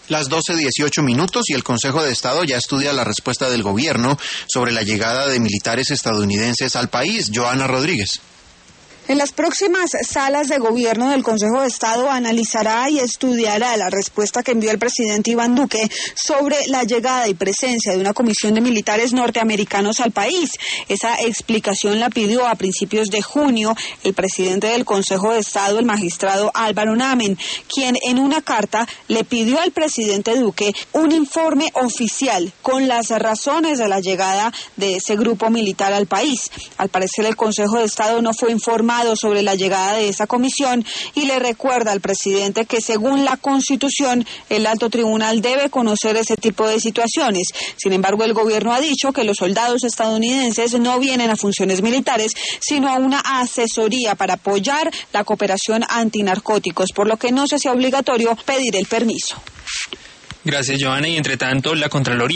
Las 12:18 y el Consejo de Estado ya estudia la respuesta del gobierno sobre la llegada de militares estadounidenses al país. Joana Rodríguez. En las próximas salas de gobierno del Consejo de Estado analizará y estudiará la respuesta que envió el presidente Iván Duque sobre la llegada y presencia de una comisión de militares norteamericanos al país. Esa explicación la pidió a principios de junio el presidente del Consejo de Estado, el magistrado Álvaro Namen, quien en una carta le pidió al presidente Duque un informe oficial con las razones de la llegada de ese grupo militar al país. Al parecer, el Consejo de Estado no fue informado sobre la llegada de esa comisión y le recuerda al presidente que según la Constitución el alto tribunal debe conocer ese tipo de situaciones. Sin embargo, el gobierno ha dicho que los soldados estadounidenses no vienen a funciones militares, sino a una asesoría para apoyar la cooperación antinarcóticos, por lo que no se sea obligatorio pedir el permiso. Gracias, Joana. Y entre tanto, la Contraloría